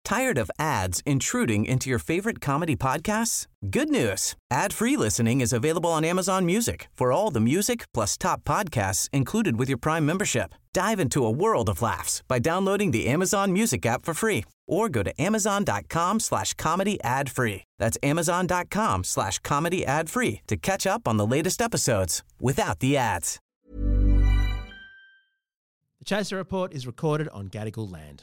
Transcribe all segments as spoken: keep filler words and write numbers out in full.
Tired of ads intruding into your favorite comedy podcasts? Good news. Ad-free listening is available on Amazon Music for all the music plus top podcasts included with your Prime membership. Dive into a world of laughs by downloading the Amazon Music app for free or go to amazon.com slash comedy ad free. That's amazon.com slash comedy ad free to catch up on the latest episodes without the ads. The Chaser Report is recorded on Gadigal land.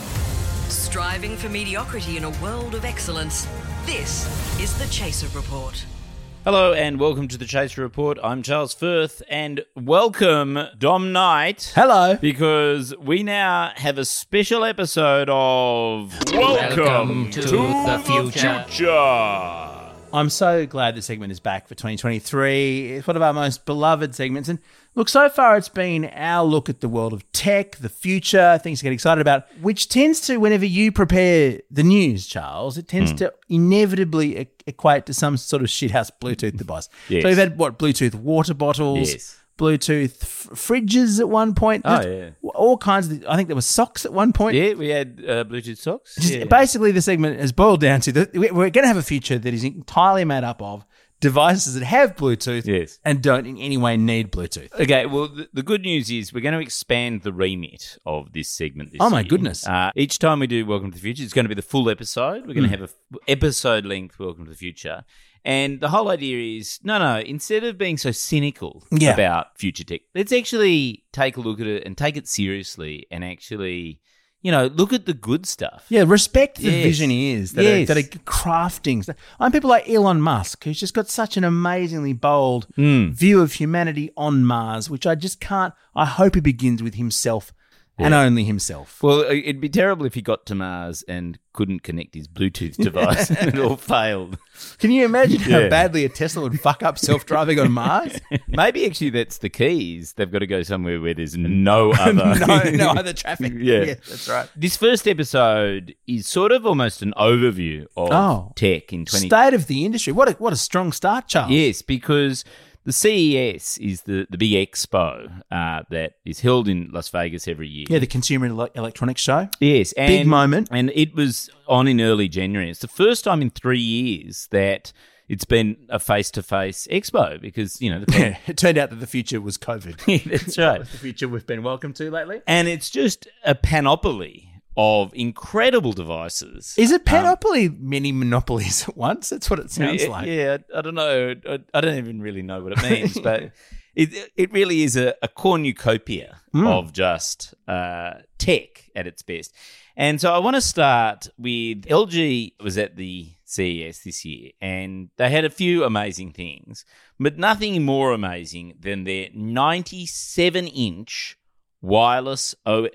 Striving for mediocrity in a world of excellence. This is the Chaser Report. Hello and welcome to the Chaser Report. I'm Charles Firth and welcome Dom Knight. Hello. Because we now have a special episode of Welcome, welcome to, to the Future. future. I'm so glad the segment is back for twenty twenty-three. It's one of our most beloved segments. And look, so far it's been our look at the world of tech, the future, things to get excited about, which tends to, whenever you prepare the news, Charles, it tends mm. to inevitably e- equate to some sort of shithouse Bluetooth device. Yes. So we've had, what, Bluetooth water bottles, yes. Bluetooth f- fridges at one point. Oh, yeah. All kinds of, I think there were socks at one point. Yeah, we had uh, Bluetooth socks. Just yeah. Basically, the segment has boiled down to, the, we're going to have a future that is entirely made up of devices that have Bluetooth yes. and don't in any way need Bluetooth. Okay, well, the, the good news is we're going to expand the remit of this segment this Oh, my year. goodness. Uh, each time we do Welcome to the Future, it's going to be the full episode. We're going to mm. have an f- episode-length Welcome to the Future. And the whole idea is, no, no, instead of being so cynical yeah. about future tech, let's actually take a look at it and take it seriously and actually, you know, look at the good stuff. Yeah, respect the yes. visionaries that, yes. are, that are crafting stuff. I'm people like Elon Musk, who's just got such an amazingly bold mm. view of humanity on Mars, which I just can't, I hope he begins with himself yeah. and only himself. Well, it'd be terrible if he got to Mars and couldn't connect his Bluetooth device and it all failed. Can you imagine how yeah. badly a Tesla would fuck up self-driving on Mars? Maybe actually that's the key. Is they've got to go somewhere where there's no other no, no other traffic. Yeah. yeah, that's right. This first episode is sort of almost an overview of oh, tech in twenty state of the industry. What a what a strong start, Charles. Yes, because the C E S is the, the big expo uh, that is held in Las Vegas every year. Yeah, the Consumer Ele- Electronics Show. Yes. And, big moment. And it was on in early January. It's the first time in three years that it's been a face-to-face expo because, you know... The yeah, it turned out that the future was COVID. That's right. That's the future we've been welcome to lately. And it's just a panoply of incredible devices. Is it panoply um, many monopolies at once? That's what it sounds yeah, like. Yeah, I don't know. I, I don't even really know what it means, but it it really is a, a cornucopia mm. of just uh, tech at its best. And so I want to start with L G was at the C E S this year, and they had a few amazing things, but nothing more amazing than their ninety-seven inch wireless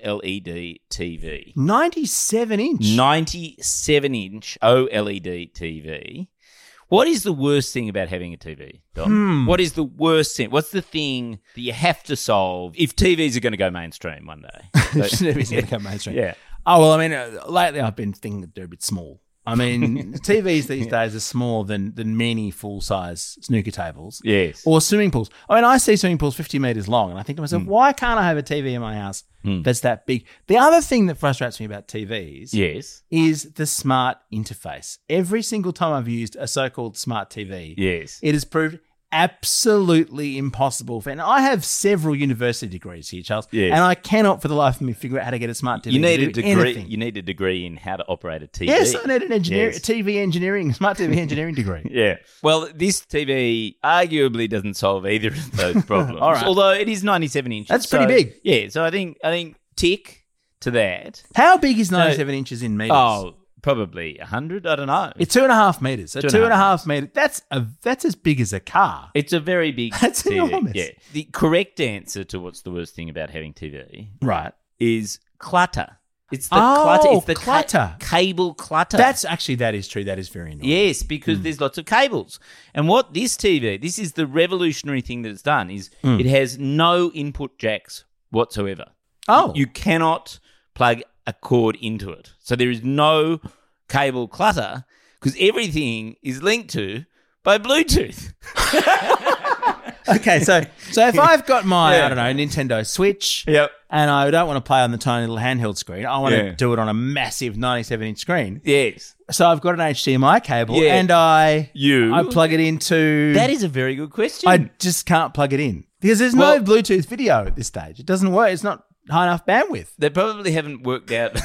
OLED T V. ninety-seven inch? ninety-seven inch OLED T V. What is the worst thing about having a T V, Dom? Hmm. What is the worst thing? What's the thing that you have to solve if T Vs are going to go mainstream one day? T Vs are going to go mainstream. Yeah. Oh, well, I mean, uh, lately I've been thinking that they're a bit small. I mean, T Vs these days are smaller than, than many full-size snooker tables. Yes. Or swimming pools. I mean, I see swimming pools fifty metres long, and I think to myself, mm. why can't I have a T V in my house mm. that's that big? The other thing that frustrates me about T Vs yes. is the smart interface. Every single time I've used a so-called smart T V, yes. it has proved absolutely impossible. For, and I have several university degrees here, Charles, yes. and I cannot for the life of me figure out how to get a smart T V. You need a degree. Anything. You need a degree in how to operate a T V. Yes, I need an engineer, yes. T V engineering, smart T V engineering degree. Yeah. Well, this T V arguably doesn't solve either of those problems. All right. Although it is ninety-seven inches. That's so, pretty big. Yeah. So I think I think tick to that. How big is ninety-seven so, inches in meters? Oh. Probably a hundred. I don't know. It's two and a half meters. So two, two and, and a half, half meters. That's a that's as big as a car. It's a very big. That's T V. enormous. Yeah. The correct answer to what's the worst thing about having T V, right, is clutter. It's the oh, clutter. It's the clutter. Ca- cable clutter. That's actually that is true. That is very annoying. Yes, because mm. there's lots of cables. And what this T V, this is the revolutionary thing that it's done, is mm. it has no input jacks whatsoever. Oh, you cannot plug a cord into it, so there is no cable clutter because everything is linked to by Bluetooth. Okay, so so if I've got my, Yeah. I don't know, Nintendo Switch Yep. and I don't want to play on the tiny little handheld screen, I want Yeah. to do it on a massive ninety-seven inch screen. Yes. So I've got an H D M I cable Yeah. and I You? I plug it into That is a very good question. I just can't plug it in because there's Well- no Bluetooth video at this stage. It doesn't work. It's not high enough bandwidth. They probably haven't worked out.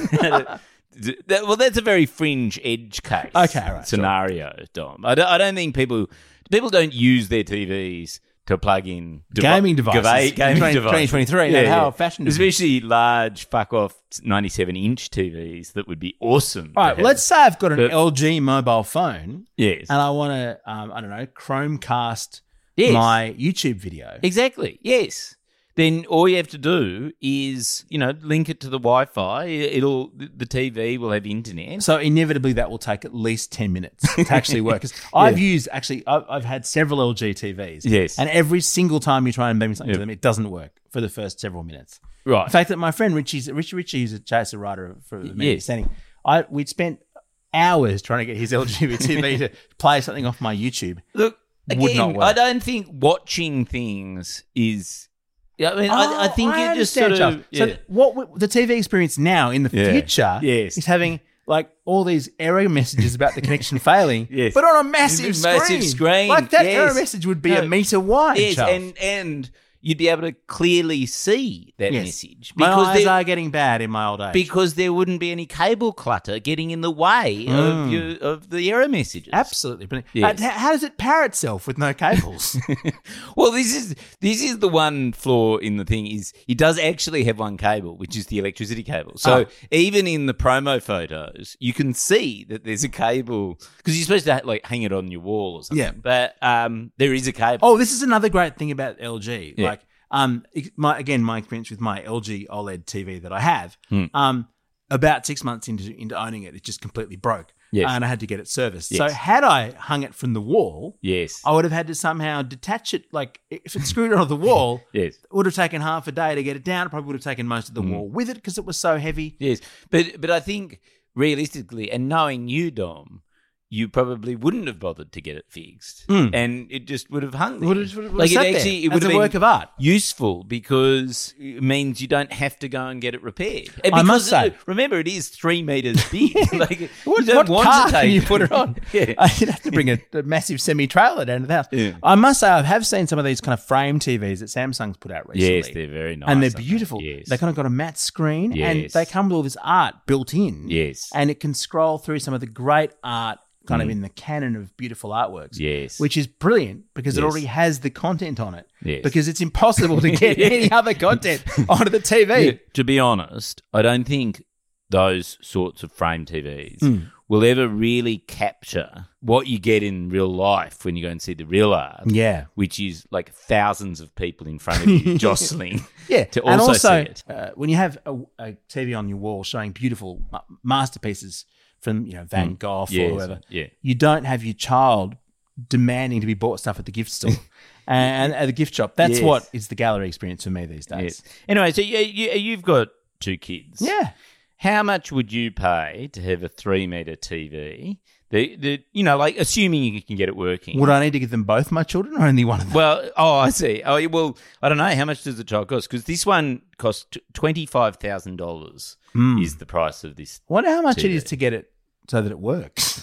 that, well, that's a very fringe edge case Okay, all right, scenario, Dom. I don't, I don't think people people don't use their T Vs to plug in devi- Gaming devices. gava- gaming twenty- devices. twenty twenty-three, no, how old-fashioned is it? Especially large fuck off ninety-seven inch T Vs that would be awesome. All to right, have. let's say I've got an But- L G mobile phone yes, and I want to, um, I don't know, Chromecast Yes. my YouTube video. exactly. Yes. Then all you have to do is, you know, link it to the Wi-Fi. It'll the T V will have internet. So inevitably that will take at least ten minutes to actually work. 'Cause I've used, actually, I've, I've had several L G T Vs. Yes. And every single time you try and beam something Yep. to them, it doesn't work for the first several minutes. Right. In fact, that my friend Richie's, Richie Richie, who's a chaser writer for the media Yes. standing, I we'd spent hours trying to get his L G T V to play something off my YouTube. Look, Would again, not work. I don't think watching things is. Yeah, I mean, I, I think Oh, I you just understand, sort of. Charles. Yeah. So what we- the T V experience now in the Yeah. future Yes. is having like all these error messages about the connection failing, Yes. but on a massive Massive screen. screen, Like that yes. error message would be No. a meter wide. yes, Charles. and and you'd be able to clearly see that Yes. message My because eyes there, are getting bad in my old age. because there wouldn't be any cable clutter getting in the way Mm. of your, of the error messages. Absolutely. But Yes. how, how does it power itself with no cables? Well, this is this is the one flaw in the thing is it does actually have one cable, which is the electricity cable. So Oh. even in the promo photos, you can see that there's a cable because you're supposed to like hang it on your wall or something. Yeah. But um, there is a cable. Oh, this is another great thing about L G. Yeah. Like, um, ex- my again, my experience with my L G OLED T V that I have, Hmm. um, about six months into into owning it, it just completely broke. Yes. And I had to get it serviced. Yes. So had I hung it from the wall, Yes. I would have had to somehow detach it. Like if it screwed onto the wall, Yes. it would have taken half a day to get it down. It probably would have taken most of Hmm. the wall with it because it was so heavy. Yes, but but I think realistically, and knowing you, Dom, you probably wouldn't have bothered to get it fixed, Mm. and it just would have hung there. Would have- would have like it sat there actually, it as would have a been work of art. useful because it means you don't have to go and get it repaired. And I must because say- it- remember, it is three meters big. like What, you don't what want car to take can you put it on? yeah. I You'd have to bring a, a massive semi-trailer down to the house. Yeah. I must say, I have seen some of these kind of frame T Vs that Samsung's put out recently. Yes, they're very nice, and they're aren't they? beautiful. Yes. They kind of got a matte screen, and Yes. they come with all this art built in. Yes. and it can scroll through some of the great art, kind of in the canon of beautiful artworks. Yes. which is brilliant because it Yes. already has the content on it. Yes. because it's impossible to get any other content onto the T V. Yeah, to be honest, I don't think those sorts of frame T Vs Hmm. will ever really capture what you get in real life when you go and see the real art. Yeah. Which is like thousands of people in front of you jostling Yeah, to and also, also see it. Uh, when you have a, a T V on your wall showing beautiful ma- masterpieces from you know Van Gogh Mm. Yes, or whoever, yeah. you don't have your child demanding to be bought stuff at the gift store and at the gift shop. That's Yes. what is the gallery experience for me these days. Yes. Anyway, so you, you, you've got two kids. Yeah. How much would you pay to have a three meter T V? The, the you know, like assuming you can get it working. Would I need to give them both my children or only one of them? Well, oh, I see. Oh, well, I don't know. How much does the child cost? Because this one costs twenty-five thousand dollars is the price of this. I wonder how much T V. it is to get it so that it works.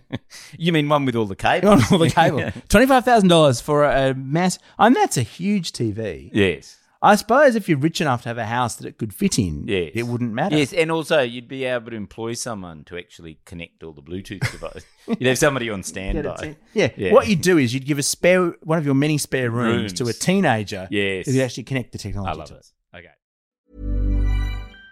You mean one with all the cable? On all the cable. twenty-five thousand dollars for a mass. And that's a huge T V. Yes. I suppose if you're rich enough to have a house that it could fit in, Yes. it wouldn't matter. Yes, and also you'd be able to employ someone to actually connect all the Bluetooth devices. You'd have somebody on Get it standby. to- yeah. Yeah. What you'd do is you'd give a spare one of your many spare rooms, Rooms. to a teenager Yes. who could actually connect the I technology love to it. it. Okay.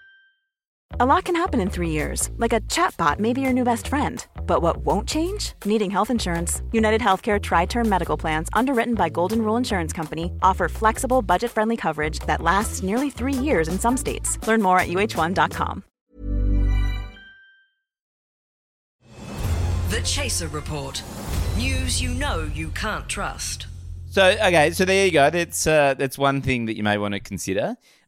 A lot can happen in three years, like a chatbot may be your new best friend. But what won't change? Needing health insurance. United Healthcare Tri-Term Medical Plans, underwritten by Golden Rule Insurance Company, offer flexible, budget-friendly coverage that lasts nearly three years in some states. Learn more at U H one dot com. The Chaser Report. News you know you can't trust. So okay, so there you go. That's uh, that's one thing that you may want to consider.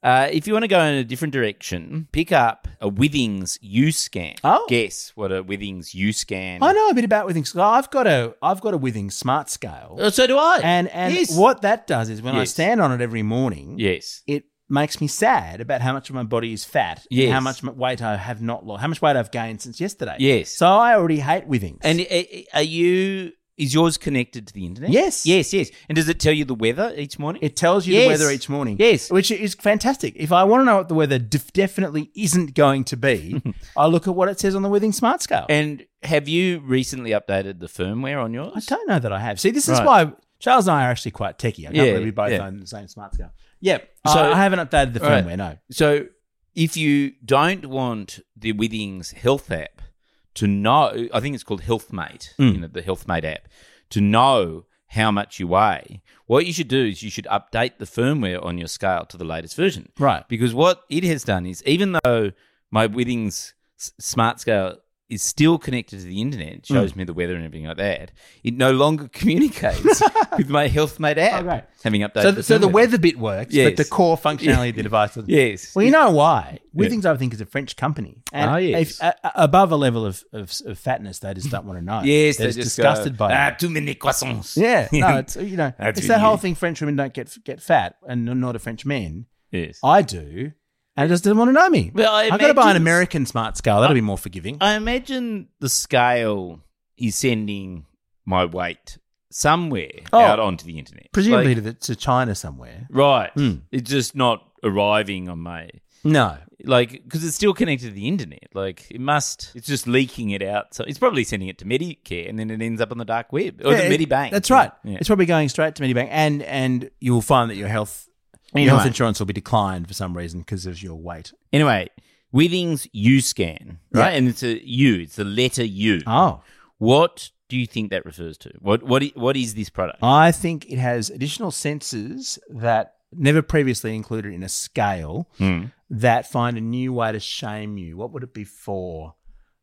Uh, if you want to go in a different direction, pick up a Withings U-Scan. Oh. Guess what a Withings U-Scan. I know a bit about Withings. I've got a I've got a Withings Smart Scale. Oh, so do I. And and Yes. what that does is when I Yes. stand on it every morning, Yes. it makes me sad about how much of my body is fat, Yes. and how much weight I have not lost, how much weight I've gained since yesterday. Yes. So I already hate Withings. And uh, are you? Is yours connected to the internet? Yes. Yes. Yes. And does it tell you the weather each morning? it tells you Yes. the weather each morning. Yes. Which is fantastic. If I want to know what the weather def- definitely isn't going to be, I look at what it says on the Withings Smart Scale. And have you recently updated the firmware on yours? I don't know that I have. See, this is Right. why Charles and I are actually quite techie. I can't Yeah, believe we both yeah. own the same Smart Scale. Yep. So- So I haven't updated the Right. firmware, no. So if you don't want the Withings Health app to know, I think it's called HealthMate, Mm. you know, the HealthMate app, to know how much you weigh, what you should do is you should update the firmware on your scale to the latest version. Right. Because what it has done is, even though my Withings s- Smart Scale is still connected to the internet, it shows me the weather and everything like that, it no longer communicates with my HealthMate app. Oh, great. Having updated So, the so the firmware. weather bit works, Yes. but the core functionality of the device doesn't. Yes. Well, you know why? Yeah. Withings, I think, is a French company. And Ah, yes. if, uh, above a level of, of, of fatness, they just don't want to know. Yes, They're they just just disgusted go, by ah, it. too many croissants. Yeah, no, it's you know, That's it's that whole really- thing. French women don't get get fat, and nor do French men. Yes. I do, and it just doesn't want to know me. Well, I I've got to buy an imagine- American Smart Scale. That'll be more forgiving. I imagine the scale is sending my weight somewhere Oh. out onto the internet. Presumably Like- to, the, to China somewhere. right. Hmm. It's just not arriving on my, No, like, because it's still connected to the internet. Like, it must, it's just leaking it out. So it's probably sending it to Medicare and then it ends up on the dark web or Yeah, the it- Medibank. That's right. Yeah. It's probably going straight to Medibank, and and you'll find that your health your Anyway. health insurance will be declined for some reason because of your weight. Anyway, Withings U-Scan, right? Yeah. And it's a U, it's the letter U. Oh, What do you think that refers to? What what i- what is this product? I think it has additional sensors that never previously included in a scale Hmm. that find a new way to shame you. What would it be for?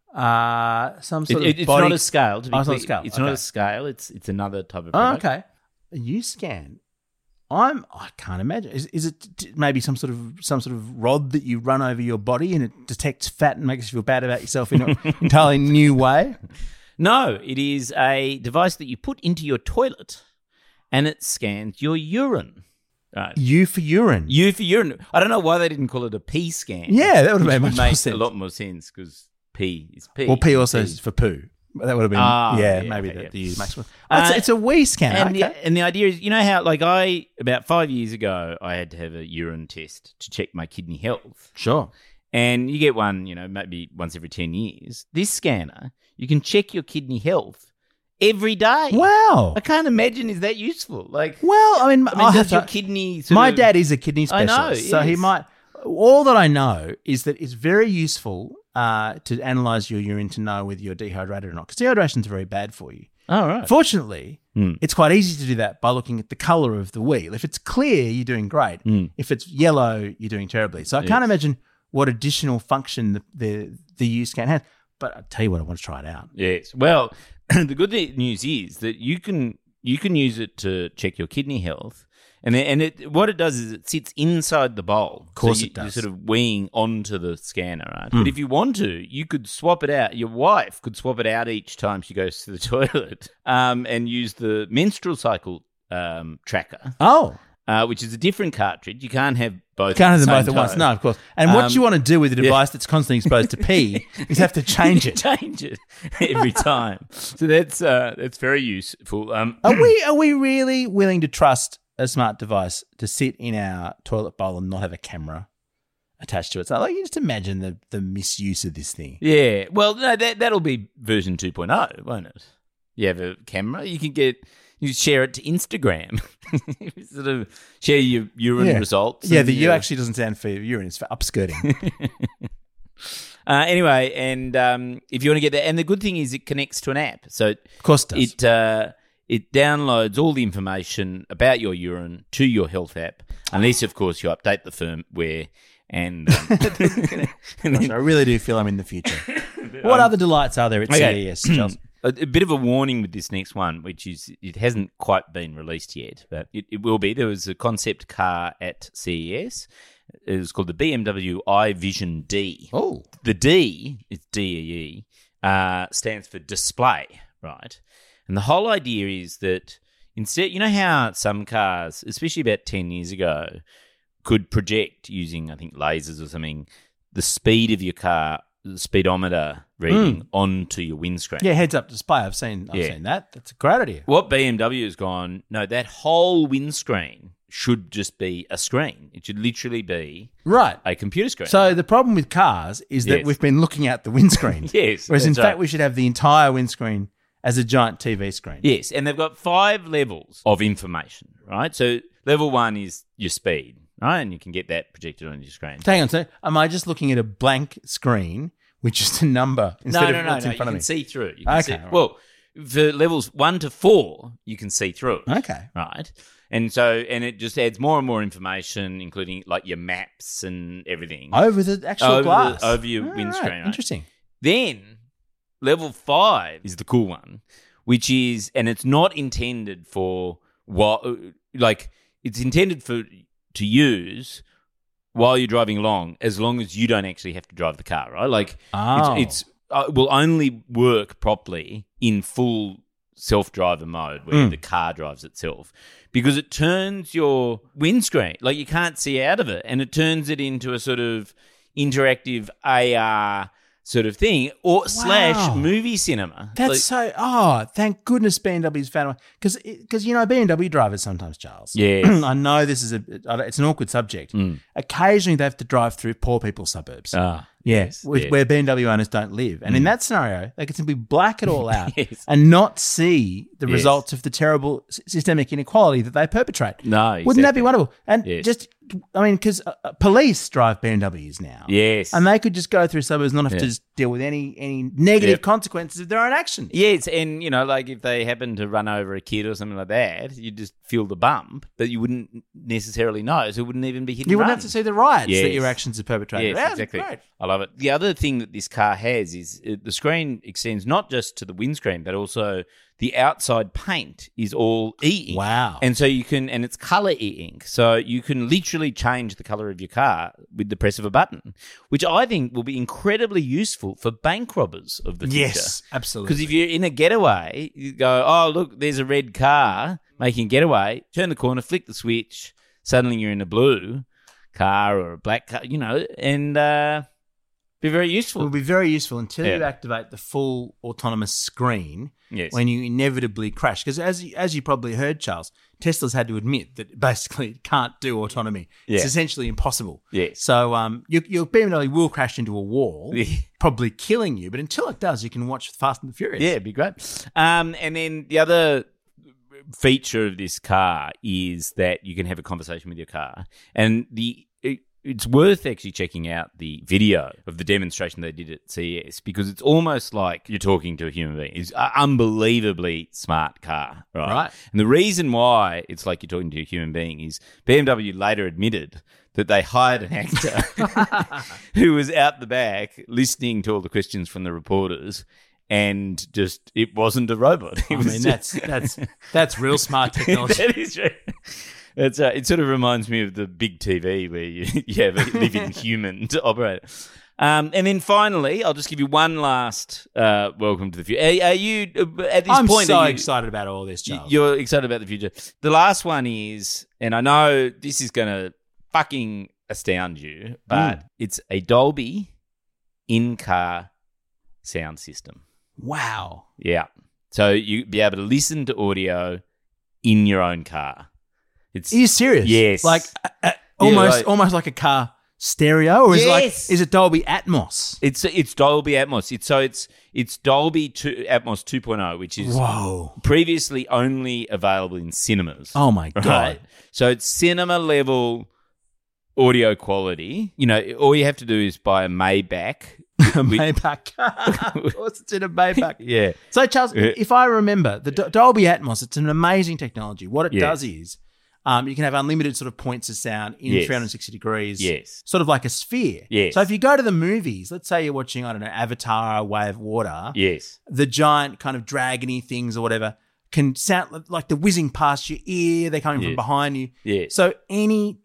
Uh, some It, sort it- of it's body. not a scale. To be Oh, it's not a clear. scale. It's not Okay. a scale. It's it's another type of Oh, product. okay. A U-Scan. I'm. I can't imagine. Is, is it t- maybe some sort of some sort of rod that you run over your body and it detects fat and makes you feel bad about yourself in an entirely new way? No, it is a device that you put into your toilet, and it scans your urine. Right. U for urine. U for urine. I don't know why they didn't call it a pee scan. Yeah, that would have which made much more make sense. a lot more sense because pee is pee. Well, P also is for poo. That would have been, Ah, yeah, yeah, maybe okay, the, yeah. the U maximum. Uh, it's, it's a wee scanner. And, okay. the, and the idea is, you know how, like, I, about five years ago, I had to have a urine test to check my kidney health. Sure. And you get one, you know, maybe once every ten years. This scanner, you can check your kidney health every day. Wow. I can't imagine is that useful. Like, Well, I mean, I mean, I does have your to- kidney sort my of- dad is a kidney I specialist, know, so he yes. might. All that I know is that it's very useful uh, to analyze your urine to know whether you're dehydrated or not, because dehydration is very bad for you. Oh, right. Fortunately, Hmm. it's quite easy to do that by looking at the color of the wheel. If it's clear, you're doing great. Hmm. If it's yellow, you're doing terribly. So I can't imagine what additional function the the, the U-Scan has. But I'll tell you what, I want to try it out. Yes. Well, the good news is that you can you can use it to check your kidney health, and then, and it what it does is it sits inside the bowl. Of course so you, it does. You're sort of weeing onto the scanner, right? Mm. But if you want to, you could swap it out. Your wife could swap it out each time she goes to the toilet, um, and use the menstrual cycle um, tracker, Oh, uh, which is a different cartridge. You can't have both. can't have at them the both same at once. time. No, of course. And what Um, you want to do with a device that's constantly exposed to pee is have to change it. change it every time. So that's uh, that's very useful. Um, Are we are we really willing to trust a smart device to sit in our toilet bowl and not have a camera attached to it? So like you just imagine the the misuse of this thing. Yeah, well, no, that that'll be version two point oh, won't it? You have a camera, you can get, you share it to Instagram, sort of share your urine Yeah. results. Yeah, and the U your- actually doesn't stand for urine; it's for upskirting. Uh, anyway, and um, if you want to get that, and the good thing is it connects to an app, so Of course, it does. it uh, it downloads all the information about your urine to your health app, unless of course you update the firmware. And, um, and Gosh, then, I really do feel I'm in the future. What other delights are there at Okay. C E S, Charles? A, a bit of a warning with this next one, which is it hasn't quite been released yet, but it, it will be. There was a concept car at C E S, It was called the B M W iVision D. Oh. The D, it's D E E, uh, stands for display, right? And the whole idea is that instead, you know how some cars, especially about ten years ago, could project using, I think, lasers or something, the speed of your car, the speedometer reading mm. onto your windscreen. Yeah, heads-up display. I've seen I've yeah. seen that. That's a great idea. What B M W has gone, no, that whole windscreen should just be a screen. It should literally be right. a computer screen. So the problem with cars is that yes. we've been looking at the windscreen. yes. Whereas in right. fact we should have the entire windscreen as a giant T V screen. Yes, and they've got five levels of information, right? So level one is your speed, right? And you can get that projected on your screen. Hang on, so am I just looking at a blank screen with just a number instead no, of no, no, what's no. in front you of me? can see through. You can okay. see, Right. Well, for levels one to four, you can see through it. Okay. Right. And so, and it just adds more and more information, including like your maps and everything. Over the actual over glass. The, over your oh, windscreen. Right. Right? Interesting. Then level five is the cool one, which is, and it's not intended for what, like, it's intended for to use while you're driving along, as long as you don't actually have to drive the car, right? Like, oh. it's, it's uh, will only work properly in full self-driver mode where mm. the car drives itself, because it turns your windscreen, like you can't see out of it, and it turns it into a sort of interactive A R sort of thing, or wow. slash movie cinema. That's like, so. Oh, thank goodness B M W's found a way, because because you know B M W drivers sometimes, Charles. Yes. I know this is a it's an awkward subject. Mm. Occasionally they have to drive through poor people's suburbs. Ah, yeah, yes, where, yes. where B M W owners don't live, and mm. in that scenario, they can simply black it all out yes. and not see the yes. results of the terrible s- systemic inequality that they perpetrate. No, exactly. Wouldn't that be wonderful? And yes. just, I mean, because uh, police drive B M Ws now. Yes, and they could just go through suburbs, and not have yeah. to just deal with any any negative yep. consequences of their own actions. Yes, and you know, like if they happen to run over a kid or something like that, you just feel the bump, but you wouldn't necessarily know, so it wouldn't even be hit. You and wouldn't run. have to see the riots yes. that your actions have perpetrated. Yes, Yeah, exactly. Great. I love it. The other thing that this car has is it, the screen extends not just to the windscreen, but also the outside paint is all e-ink. Wow. And so you can, and it's color e-ink. So you can literally change the color of your car with the press of a button, which I think will be incredibly useful for bank robbers of the future. Yes, absolutely. Because if you're in a getaway, you go, oh, look, there's a red car making a getaway, turn the corner, flick the switch, suddenly you're in a blue car or a black car, you know, and uh, be very useful. It will be very useful until Yeah. you activate the full autonomous screen Yes. when you inevitably crash. Because as you, as you probably heard, Charles, Tesla's had to admit that basically it can't do autonomy. Yeah. It's essentially impossible. Yes. So um, your, your B M W will crash into a wall, Yeah. probably killing you. But until it does, you can watch Fast and the Furious. Yeah, it'd be great. Um, and then the other feature of this car is that you can have a conversation with your car. And the it, it's worth actually checking out the video of the demonstration they did at C E S, because it's almost like you're talking to a human being. It's an unbelievably smart car, right? Right. And the reason why it's like you're talking to a human being is B M W later admitted that they hired an actor who was out the back listening to all the questions from the reporters, and just it wasn't a robot. It I was mean, just- that's that's that's real smart technology. that is true. It's, uh, it sort of reminds me of the big T V where you, you have a living human to operate it. Um, and then finally, I'll just give you one last uh, welcome to the future. Are, are you, uh, at this I'm point, so are you, excited about all this, Charles. you're excited about the future. The last one is, and I know this is going to fucking astound you, but Mm. it's a Dolby in-car sound system. Wow. Yeah. So you be able to listen to audio in your own car. It's Are you serious? Yes. Like uh, uh, almost like- almost like a car stereo, or is it like Yes. is it Dolby Atmos? It's it's Dolby Atmos. It's so it's it's Dolby two, Atmos two point oh, which is Whoa. previously only available in cinemas. Oh my god. Right? So it's cinema level audio quality. You know, all you have to do is buy a Maybach. A Maybach. Of course it's in a Maybach. Yeah. So Charles, Yeah. if I remember, the Do- Dolby Atmos, it's an amazing technology. What it Yes. does is um, you can have unlimited sort of points of sound in Yes. three hundred sixty degrees. Yes. Sort of like a sphere. Yes. So if you go to the movies, let's say you're watching, I don't know, Avatar, Way of Water. Yes. The giant kind of dragony things or whatever can sound like they're whizzing past your ear. They're coming from Yes. behind you. Yes. So any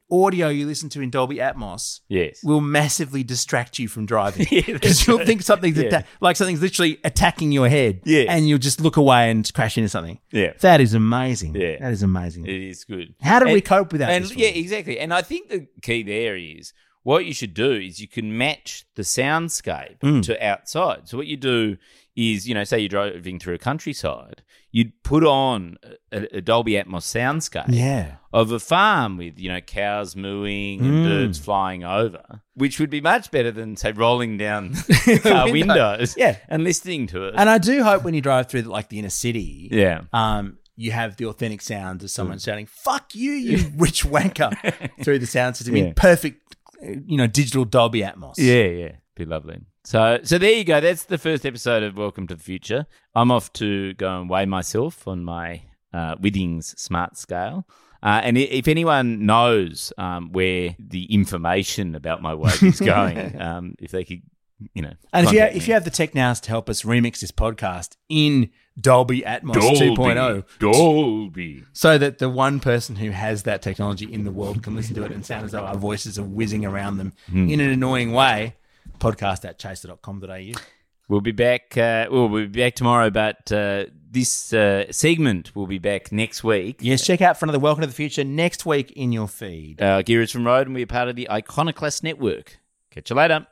audio you listen to in Dolby Atmos Yes. will massively distract you from driving. Yeah, Because that's you'll right. think something's Yeah. atta- like something's literally attacking your head. Yes. And you'll just look away and crash into something. Yeah. That is amazing. Yeah. That is amazing. It is good. How do we And- cope with that? And this yeah, week? exactly. And I think the key there is what you should do is you can match the soundscape Mm. to outside. So what you do is, you know, say you're driving through a countryside, you'd put on a, a Dolby Atmos soundscape Yeah. of a farm with, you know, cows mooing and Mm. birds flying over, which would be much better than, say, rolling down car window. windows Yeah. and listening to it. And I do hope when you drive through like the inner city, yeah. um, you have the authentic sounds of someone shouting, "Fuck you, you rich wanker," through the sound system Yeah. in perfect, you know, digital Dolby Atmos. Yeah, yeah. Be lovely. So so there you go. That's the first episode of Welcome to the Future. I'm off to go and weigh myself on my uh, Widdings Smart Scale. Uh, and i- if anyone knows um, where the information about my weight is going, um, if they could, you know. And if you, contact if me. you have the tech nous to help us remix this podcast in Dolby Atmos two point oh, Dolby. so that the one person who has that technology in the world can listen to it and sound as though our voices are whizzing around them Hmm. in an annoying way, podcast at chaser dot com dot a u. We'll be back. Uh, well, we'll be back tomorrow, but uh, this uh, segment will be back next week. Yes, check out for another Welcome to the Future next week in your feed. Uh, Gear from Road, and we're part of the Iconoclast Network. Catch you later.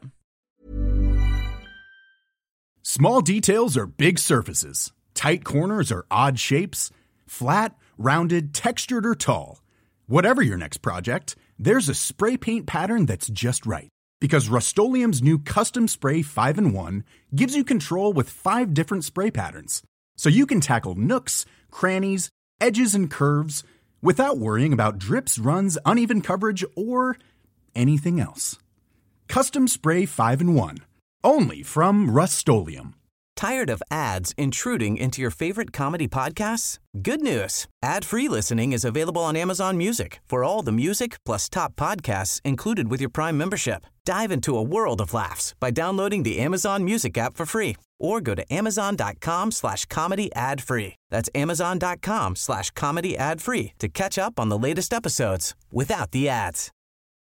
Small details are big surfaces. Tight corners are odd shapes. Flat, rounded, textured, or tall. Whatever your next project, there's a spray paint pattern that's just right. Because Rust-Oleum's new Custom Spray five in one gives you control with five different spray patterns. So you can tackle nooks, crannies, edges, and curves without worrying about drips, runs, uneven coverage, or anything else. Custom Spray five in one. Only from Rust-Oleum. Tired of ads intruding into your favorite comedy podcasts? Good news. Ad-free listening is available on Amazon Music for all the music plus top podcasts included with your Prime membership. Dive into a world of laughs by downloading the Amazon Music app for free or go to amazon.com slash comedy ad free. That's amazon.com slash comedy ad free to catch up on the latest episodes without the ads.